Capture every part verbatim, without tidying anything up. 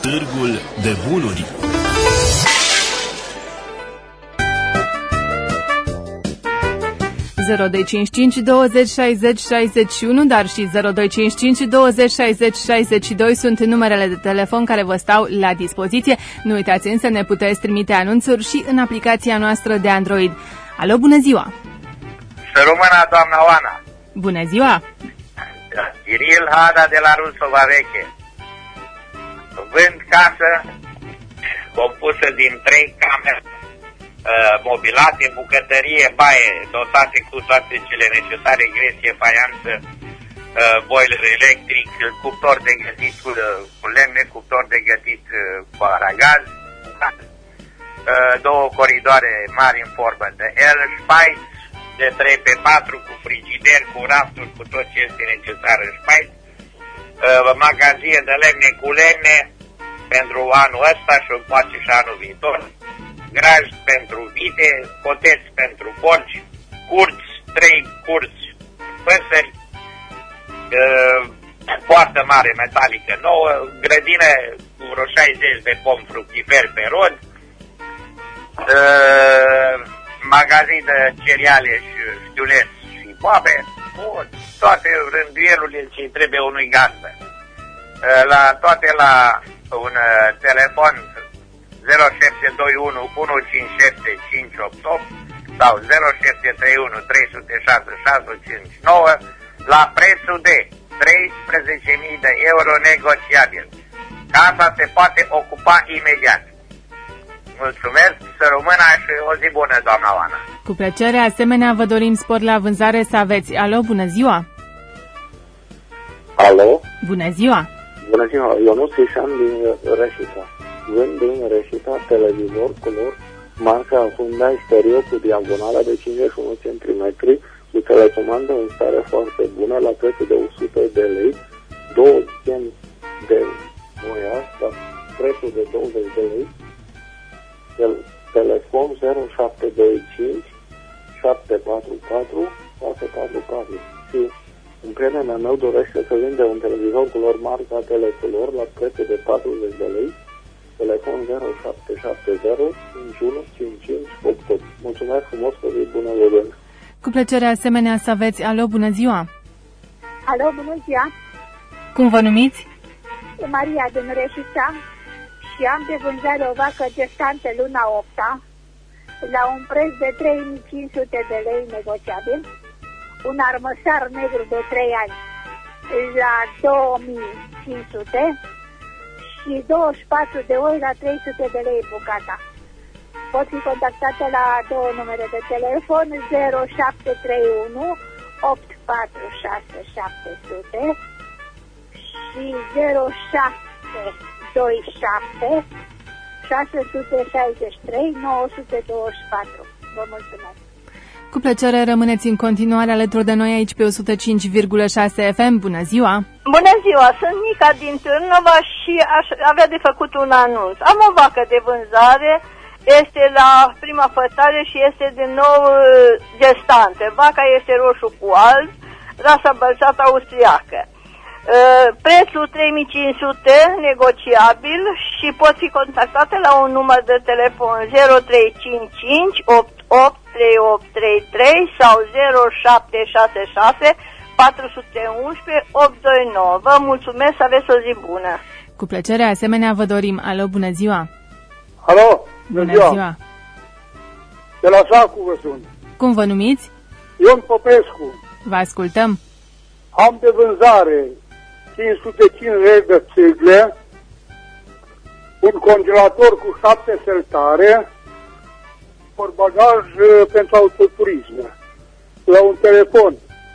Târgul de bunuri. zero doi cinci cinci douăzeci șaizeci șaizeci și unu, dar și zero doi cinci cinci douăzeci șaizeci șaizeci și doi sunt numerele de telefon care vă stau la dispoziție. Nu uitați însă, ne puteți trimite anunțuri și în aplicația noastră de Android. Alo, bună ziua! Să rămână, doamna Oana! Bună ziua! Iril Hada de la Rusova Veche. Vând casă compusă din trei camere, mobilate, bucătărie, baie, dotate cu toate cele necesare, gresie, faianță, boiler electric, cuptor de gătit cu, cu lemne, cuptor de gătit cu aragaz, două coridoare mari în formă de L, space de trei pe patru cu frigider, cu rafturi, cu tot ce este necesar în space, magazie de lemne cu lemne pentru anul ăsta și poate și anul viitor, graj pentru vite, coteți pentru porci, curți, trei curți, păsări, uh, poartă mare metalică nouă, grădină cu vreo șaizeci de pomi fructiferi pe rod, uh, magazin de cereale și știuleți și boabe, bun, toate rânduielurile ce trebuie unui gazdă. Uh, la toate la un uh, telefon zero șapte doi unu unu cinci șapte cinci opt opt sau zero șapte trei unu trei zero șase șase cinci nouă la prețul de treisprezece mii de euro negociabil. Casa se poate ocupa imediat. Mulțumesc, să rămână și o zi bună, doamna Oana. Cu plăcere, asemenea vă dorim spor la vânzare să aveți. Alo, bună ziua! Alo? Bună ziua! Bună ziua, eu nu Crișan din Reșița. Vând din Reșița televizor color marca Hyundai Stereo cu diagonala de cincizeci și unu centimetri cu telecomandă în stare foarte bună la prețul de o sută de lei, două sute de moia, la prețul de douăzeci de lei, el, telefon zero șapte doi cinci șapte patru patru șase patru patru și un prieten meu dorește să vinde un televizor color marca Telecolor la prețul de patruzeci de lei, telefon zero șapte șapte zero cinci unu cinci cinci opt opt. Mulțumesc frumos, că zi bună, Loren. Cu plăcere, asemenea să aveți. Alo, bună ziua! Alo, bună ziua! Cum vă numiți? Maria din Reșița și am de vânzare o vacă gestantă luna opta la un preț de trei mii cinci sute de lei negociabil, un armăsar negru de trei ani la două mii cinci sute și douăzeci și patru de oi la trei sute de lei bucata. Pot fi contactate la două numere de telefon zero șapte trei unu opt patru șase șapte zero zero și zero șapte doi șapte șase șase trei nouă două patru. Vă mulțumesc! Cu plăcere, rămâneți în continuare alături de noi aici pe o sută cinci virgulă șase F M. Bună ziua! Bună ziua! Sunt Nica din Târnova și aș avea de făcut un anunț. Am o vacă de vânzare, este la prima fătare și este din nou gestantă. Vaca este roșu cu alb, rasa bălțată austriacă. Prețul trei mii cinci sute, negociabil, și pot fi contactate la un număr de telefon zero trei cinci cinci opt opt trei opt trei trei sau zero șapte șase șase patru unu unu opt doi nouă. Vă mulțumesc, să aveți o zi bună. Cu plăcere, asemenea vă dorim. Alo, bună ziua! Alo, bună, bună ziua. ziua! De la Sacu vă sun. Cum vă numiți? Ion Popescu. Vă ascultăm. Am de vânzare cinci sute cincizeci de țigle, un congelator cu șapte sertare, portbagaj pentru autoturism, la un telefon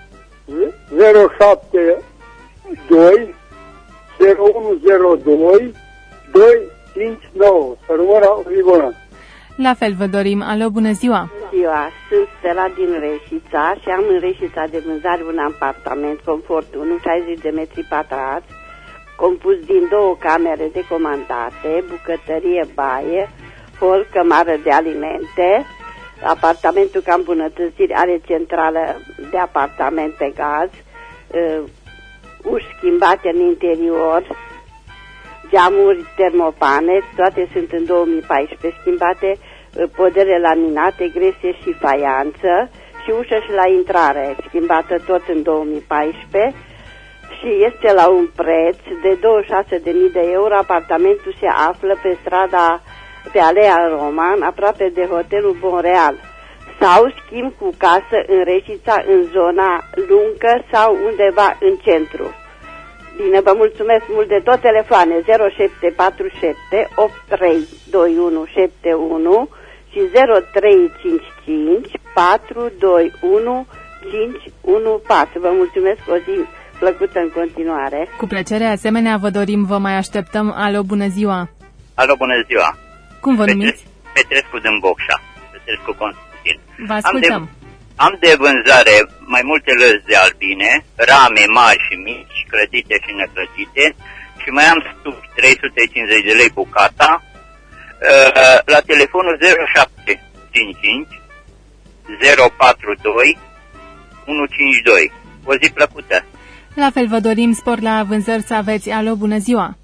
zero șapte doi zero unu zero doi doi cinci nouă. Să rămână o zi bună. La fel vă dorim. Alo, bună ziua! Ziua, sunt Stella din Reșița și am în Reșița de vânzare un apartament confort unu, șaizeci de metri pătrați, compus din două camere decomandate, bucătărie, baie, hol, cămară de alimente. Apartamentul ca îmbunătățiri are centrală de apartament pe gaz, uh, uși schimbate în interior, geamuri termopane, toate sunt în două mii paisprezece, schimbate podere laminate, gresie și faianță și ușă și la intrare, schimbată tot în două mii paisprezece și este la un preț de douăzeci și șase de mii de euro. Apartamentul se află pe strada, pe Alea Roman, aproape de hotelul Bonreal. Sau schimb cu casă în Reșița, în zona Luncă sau undeva în centru. Bine, vă mulțumesc mult de tot. Telefoane zero șapte patru șapte opt trei doi unu șapte unu și zero trei cinci cinci patru doi unu cinci unu patru. Vă mulțumesc, o zi plăcută în continuare. Cu plăcere, asemenea, vă dorim, vă mai așteptăm. Alo, bună ziua! Alo, bună ziua! Cum vă numiți? Petrescu din Bocșa. Petrescu Constantin. Vă ascultăm. Am de, am de vânzare mai multe lăzi de albine, rame mari și mici, clătite și neclătite, și mai am stufi trei sute cincizeci de lei bucata, la telefonul zero șapte cinci cinci zero patru doi unu cinci doi. O zi plăcută! La fel vă dorim, spor la vânzări să aveți. Alo, bună ziua!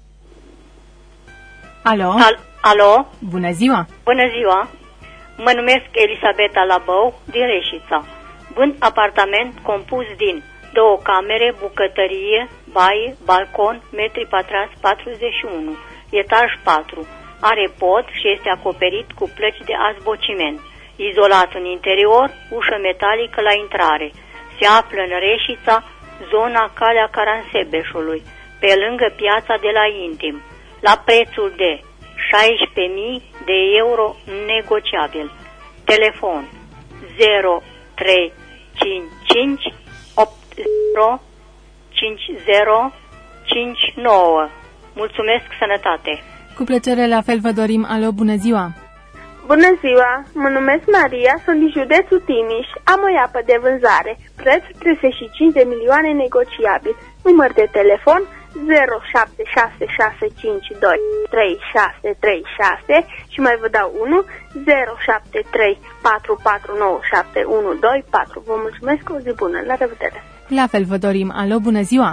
Alo? Al- Alo? Bună ziua! Bună ziua! Mă numesc Elisabeta Labău, din Reșița. Vând apartament compus din două camere, bucătărie, baie, balcon, metri pătrați patruzeci și unu, etaj patru. Are pod și este acoperit cu plăci de azbociment. Izolat în interior, ușă metalică la intrare. Se află în Reșița, zona Calea Caransebeșului, pe lângă piața de la Intim, la prețul de șaisprezece mii de euro negociabil. Telefon zero trei cinci cinci opt zero cinci zero cinci nouă. Mulțumesc, sănătate! Cu plăcere, la fel vă dorim. Alo, bună ziua! Bună ziua! Mă numesc Maria, sunt din județul Timiș, am o iapă de vânzare, preț treizeci și cinci de milioane negociabil, număr de telefon zero șapte șase șase cinci doi trei șase trei șase și mai vă dau unul zero șapte trei patru patru nouă șapte unu doi patru. Vă mulțumesc, o zi bună, la revedere! La fel vă dorim. Alo, bună ziua!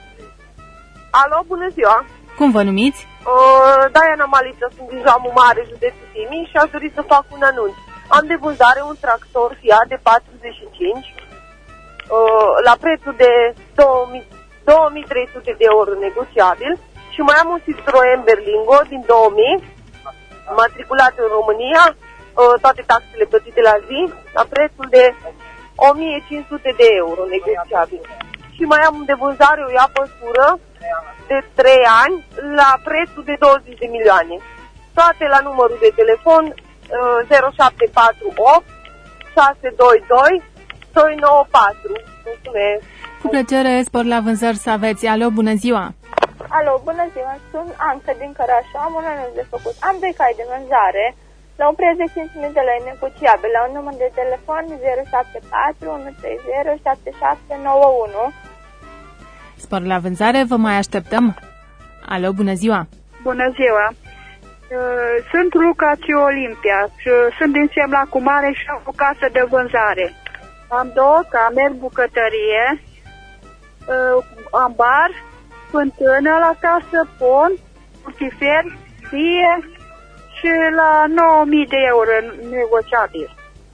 Alo, bună ziua! Cum vă numiți? Uh, Diana Maliță, sunt din Jamul Mare, județul Timiș, și aș dori să fac un anunț. Am de vânzare un tractor Fiat de patruzeci și cinci uh, la prețul de două mii trei sute de euro negociabil și mai am un Citroen Berlingo din două mii, matriculat în România, uh, toate taxele plătite la zi, la prețul de o mie cinci sute de euro negociabil. Și mai am de vânzare o iapăsură de trei ani la prețul de douăzeci de milioane. Toate la numărul de telefon uh, zero șapte patru opt șase doi doi doi nouă patru. Mulțumesc! Cu plăcere, spor la vânzări să aveți. Alo, bună ziua! Alo, bună ziua! Sunt Anca din Cărașa, am un anunț de făcut. Am doi cai de vânzare la un preț de cinci mii de lei negociabil, la un număr de telefon zero șapte patru unu trei zero șapte șapte nouă unu. Spor la vânzare, vă mai așteptăm. Alo, bună ziua! Bună ziua! Sunt Lucaci Olimpia, sunt din Semla cu Mare și am o casă de vânzare. Am două camere, bucătărie, ambar, fântână la casă, pon, multifer, fie și la nouă mii de euro negociabil.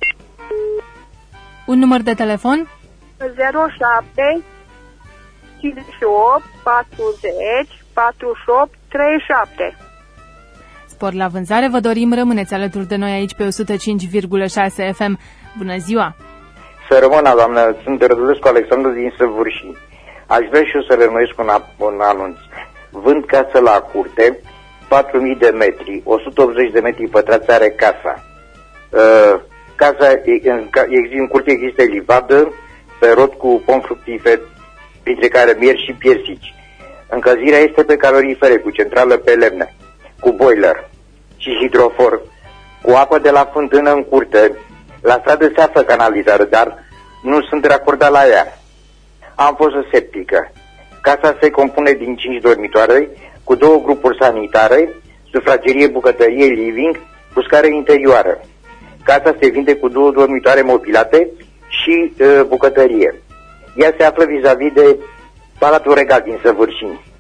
Un număr de telefon? zero șapte cincizeci și opt patruzeci patruzeci și opt treizeci și șapte. Spor la vânzare, vă dorim, rămâneți alături de noi aici pe o sută cinci virgulă șase F M. Bună ziua! Să rămână, doamnă, sunt Rădulescu Alexandru din Săvârșii. Aș vrea și eu să renuiesc un, un anunț. Vând casă la curte, patru mii de metri, o sută optzeci de metri pătrați are casa. Uh, casa, în, în curte există livadă, pe rot cu pom fructifer, printre care mieri și piersici. Încălzirea este pe calorifere, cu centrală pe lemne, cu boiler și hidrofor, cu apă de la fântână în curte. La stradă se află canalizare, dar nu sunt racordat la ea. Am fost septică. Casa se compune din cinci dormitoare, cu două grupuri sanitare, sufragerie, bucătărie, living, cu scară interioară. Casa se vinde cu două dormitoare mobilate și uh, bucătărie. Ea se află vis-a-vis de Palatul Regal din Săvârșini.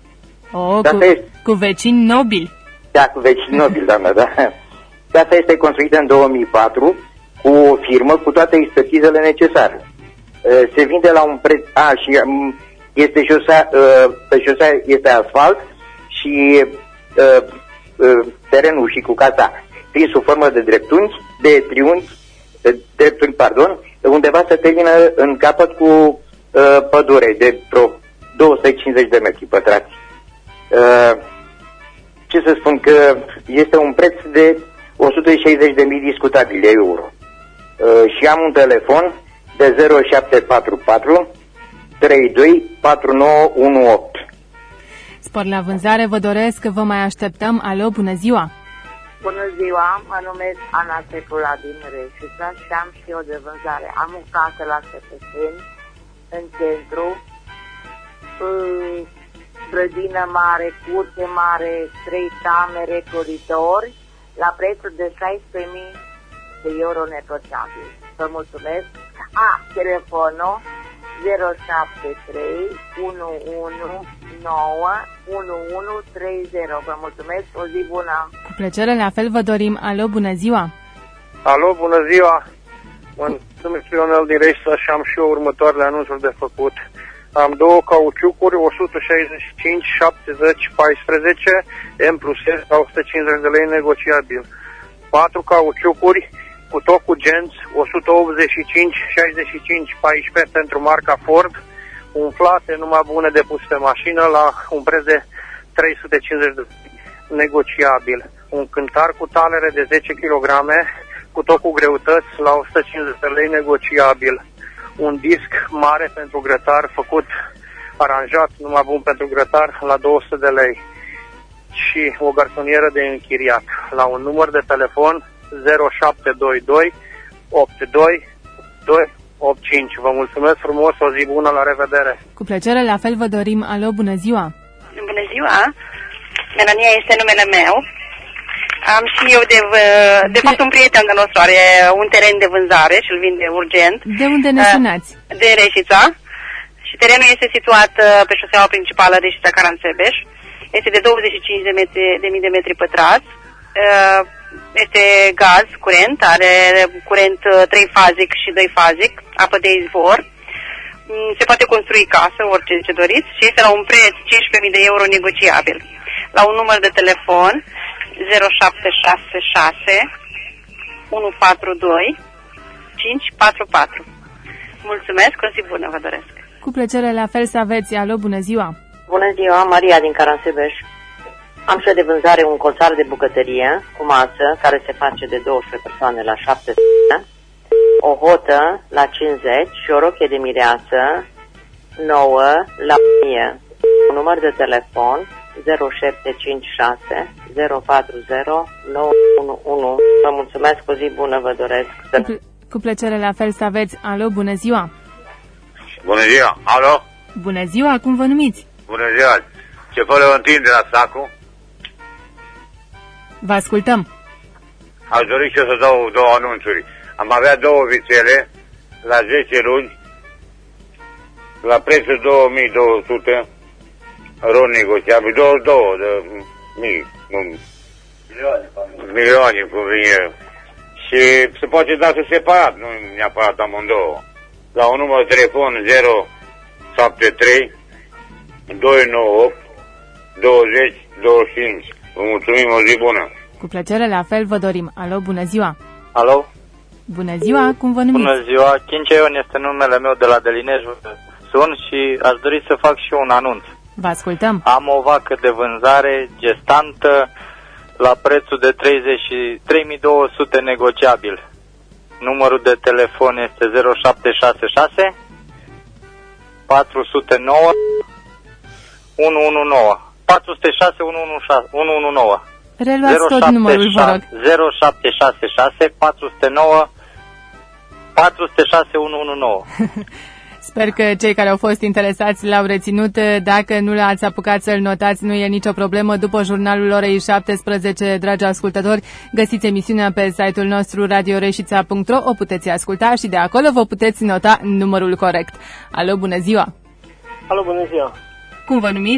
Oh, cu, este... cu vecini nobili. Da, cu vecini nobili, doamnă, da. Casa este construită în două mii patru cu o firmă cu toate expertizele necesare. Se vinde la un preț... A, și este șosea, pe șosea este asfalt și terenul și cu casa prin sub formă de dreptunghi, de triunghi, de dreptunghi, pardon, undeva se termină în capăt cu uh, pădure de vreo două sute cincizeci de metri pătrați. Uh, ce să spun, că este un preț de o sută șaizeci de mii discutabil de euro. Uh, și am un telefon de zero șapte patru patru trei doi patru nouă unu opt. Spor la vânzare vă doresc, vă mai așteptăm. Alo, bună ziua! Bună ziua, mă numesc Ana Secula din Reșița și am și eu de vânzare. Am o casă la Săpăteni, în centru, grădină mare, curte mare, trei camere, coridori, la prețul de șaisprezece mii de euro negociabil. Vă mulțumesc. A, telefonul zero șapte trei unu unu nouă unu unu trei zero. Vă mulțumesc, o zi bună. Cu plăcere, la fel vă dorim. Alo, bună ziua. Alo, bună ziua. Mă numesc Ionel din Reșița și am și eu următoarele anunțuri de făcut. Am două cauciucuri, o sută șaizeci și cinci șaptezeci paisprezece, M plus S, la o sută cincizeci de lei negociabil. Patru cauciucuri cu tot cu genți, o sută optzeci și cinci șaizeci și cinci paisprezece pentru marca Ford, umflate, numai bune de pus pe mașină la un preț de trei sute cincizeci de lei negociabil. Un cântar cu talere de zece kilograme, cu tot cu greutăți, la o sută cincizeci de lei negociabil. Un disc mare pentru grătar, făcut, aranjat, numai bun pentru grătar, la două sute de lei. Și o garsonieră de închiriat, la un număr de telefon zero șapte doi doi opt doi doi opt cinci. Vă mulțumesc frumos, o zi bună, la revedere! Cu plăcere, la fel vă dorim. Alo, bună ziua! Bună ziua! Melania este numele meu. Am și eu, de, de, de fapt, un prieten de nostru are un teren de vânzare și îl vinde urgent. De unde ne sunați? De Reșița. Și terenul este situat pe șoseaua principală Reșița-Caransebeș. Este de douăzeci și cinci de, metri, de mii de metri pătrați. Este gaz, curent, are curent trei-fazic și doi-fazic, apă de izvor. Se poate construi casă, orice ce doriți, și este la un preț cincisprezece mii de euro negociabil. La un număr de telefon zero șapte șase șase unu patru doi cinci patru patru. Mulțumesc, o zi bună vă doresc. Cu plăcere, la fel să aveți. Alo, bună ziua! Bună ziua, Maria din Caransebeș. Am și de vânzare un colțar de bucătărie cu masă care se face de douăsprezece persoane la șapte sute, o hotă la cincizeci și o rochie de mireasă nouă la o mie. Un număr de telefon zero șapte cinci șase zero patru zero nouă unu unu. Vă mulțumesc, o zi bună vă doresc. Cu, cu plăcere, la fel să aveți. Alo, bună ziua! Bună ziua! Alo? Bună ziua, cum vă numiți? Bună ziua! Ce fără întinde la Sacu? Vă ascultăm. Aș dori și eu să dau două anunțuri. Am avea două vițele la zece luni, la prețul două mii două sute, ron negociabil, douăzeci și doi de mii, nu, milioane, milioane, cum vine. Și se poate da separat, nu neapărat amândouă. La un număr de telefon zero șapte trei doi nouă opt douăzeci douăzeci și cinci. Vă mulțumim, o zi bună. Cu plăcere, la fel vă dorim. Alo, bună ziua. Alo. Bună ziua, cum vă numiți? Bună ziua, Chincea Ion este numele meu de la Delinej. Sunt și aș dori să fac și un anunț. Vă ascultăm. Am o vacă de vânzare gestantă la prețul de treizeci și trei mii două sute negociabil. Numărul de telefon este zero șapte șase șase patru zero nouă unu unu nouă. patru zero șase unu unu nouă. Reluați tot numărul, vă rog. zero șapte șase șase patru zero nouă patru zero șase unu unu nouă. Sper că cei care au fost interesați l-au reținut. Dacă nu l-ați apucat să-l notați, nu e nicio problemă. După jurnalul orei șaptesprezece, dragi ascultători, găsiți emisiunea pe site-ul nostru radio reșița punct ro, o puteți asculta și de acolo vă puteți nota numărul corect. Alo, bună ziua! Alo, bună ziua! Cum vă numiți?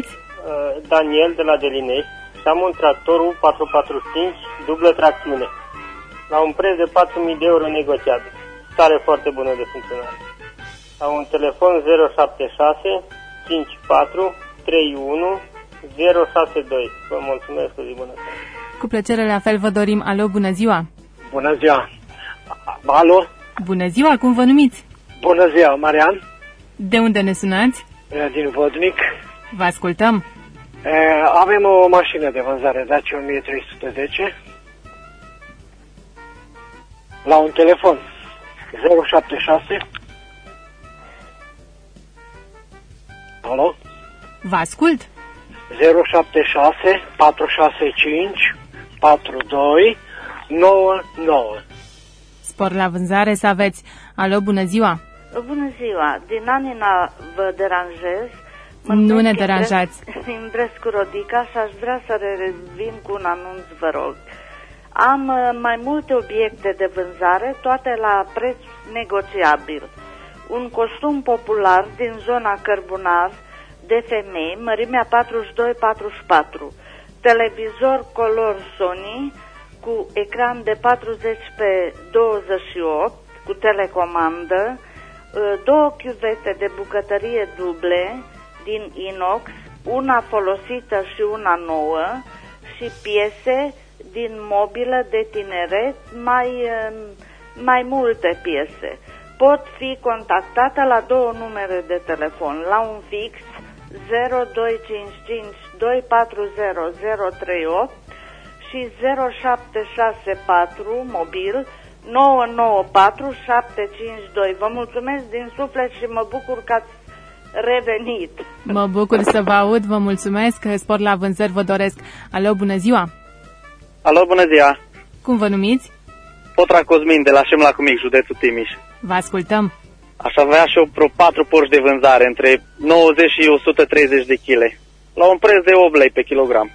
Daniel de la Delinești și am un tractor U patru patru cinci, dublă tracțiune, la un preț de patru mii de euro negociabil. Stare foarte bună de funcționare. Am un telefon zero șapte șase cinci patru trei unu zero șase doi. Vă mulțumesc, o zi bună. Cu plăcere, la fel vă dorim. Alo, bună ziua! Bună ziua! Alo? Bună ziua, cum vă numiți? Bună ziua, Marian. De unde ne sunați? Din Vodnic. Vă ascultăm. E, avem o mașină de vânzare, Dacia o mie trei sute zece, la un telefon zero șapte șase. Alo? Vă ascult. zero șapte șase patru șase cinci patru doi nouă nouă. Spor la vânzare să aveți. Alo, bună ziua! Bună ziua! Din Anina vă deranjez. Mă nu ne deranjați. Îmbresc cu Rodica și aș vrea să revin cu un anunț, vă rog. Am mai multe obiecte de vânzare, toate la preț negociabil. Un costum popular din zona Cărbunar de femei, mărimea patruzeci și doi patruzeci și patru. Televizor color Sony cu ecran de patruzeci pe douăzeci și opt cu telecomandă, două chiuvete de bucătărie duble din inox, una folosită și una nouă, și piese din mobilă de tineret, mai, mai multe piese. Pot fi contactate la două numere de telefon, la un fix zero doi cinci cinci doi patru zero zero trei opt și zero șapte șase patru mobil nouă nouă patru șapte cinci doi. Vă mulțumesc din suflet și mă bucur că ați revenit. Mă bucur să vă aud, vă mulțumesc, spor la vânzări vă doresc. Alo, bună ziua! Alo, bună ziua! Cum vă numiți? Potra Cosmin, de la Șemla cu Mic, județul Timiș. Vă ascultăm. Aș avea și eu vreo patru porci de vânzare, între nouăzeci și o sută treizeci de kilograme, la un preț de opt lei pe kilogram.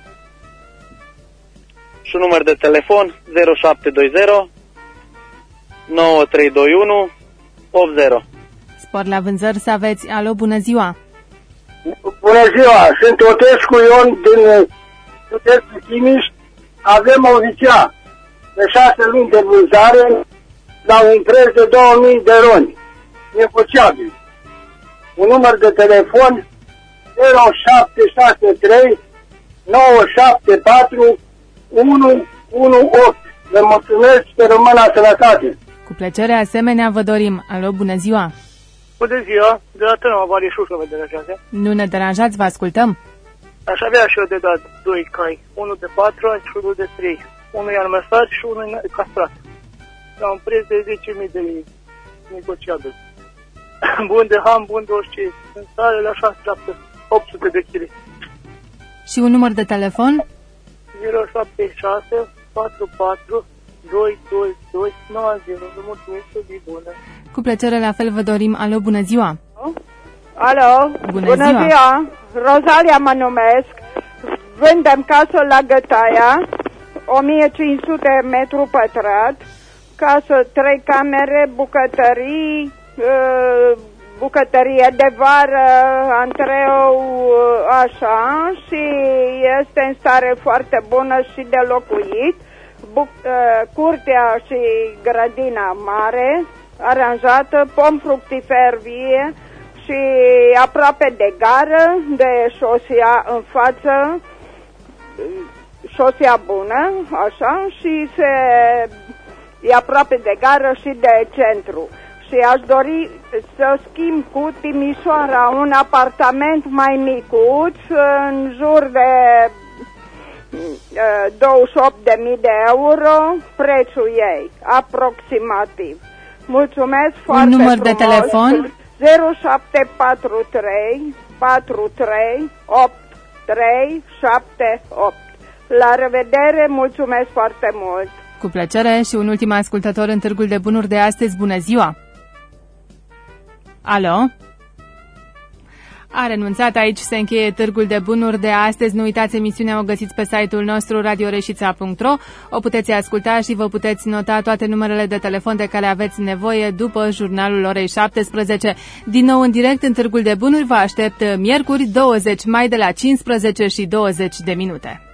Și un număr de telefon zero șapte doi zero nouă trei doi unu opt zero. Spor la vânzări să aveți. Alo, bună ziua! Bună ziua! Sunt Otescu Ion din județul Timiș. Avem o vicea de șase luni de vânzare la un preț de două mii de roni, negociabil. Un număr de telefon zero șapte șase trei nouă șapte patru unu unu opt. Vă mulțumesc, să rămână sănătate! Cu plăcere, asemenea, vă dorim. Alo, bună ziua! Bună ziua! Deodată nu avea șușă, vă deranjează. Nu ne deranjați, vă ascultăm. Aș avea și eu de dat doi cai, unul de patru ani și unul de trei. Unul e almăsat și unul e castrat. La un preț de zece mii de lei, negociabil. Bun de ham, bun de orice. În stare la șase șapte opt sute de kg. Și un număr de telefon? zero șapte șase patru patru doi doi doi nouă zero. Vă mulțumesc, o zi bună. Cu plăcere, la fel vă dorim. Alo, bună ziua! Alo, bună, bună ziua. ziua! Rosalia mă numesc. Vândem casă la Gătaia, o mie cinci sute metri pătrat, casă, trei camere, bucătării, bucătărie de vară, antreu, așa, și este în stare foarte bună și de locuit. Curtea și grădina mare, aranjată, pom fructifer vie și aproape de gară, de șosea în față, șosea bună, așa, și se, e aproape de gară și de centru. Și aș dori să schimb cu Timișoara un apartament mai micuț, în jur de douăzeci și opt de mii de euro, prețul ei, aproximativ. Mulțumesc foarte un număr frumos. De telefon? zero șapte patru trei patru trei opt trei șapte opt. La revedere, mulțumesc foarte mult. Cu plăcere. Și un ultim ascultător în Târgul de Bunuri de astăzi. Bună ziua! Alo? A renunțat, aici se încheie Târgul de Bunuri de astăzi. Nu uitați, emisiunea o găsiți pe site-ul nostru radio reșița punct ro. O puteți asculta și vă puteți nota toate numerele de telefon de care aveți nevoie după jurnalul orei șaptesprezece. Din nou în direct în Târgul de Bunuri vă aștept miercuri douăzeci mai de la cincisprezece și douăzeci de minute.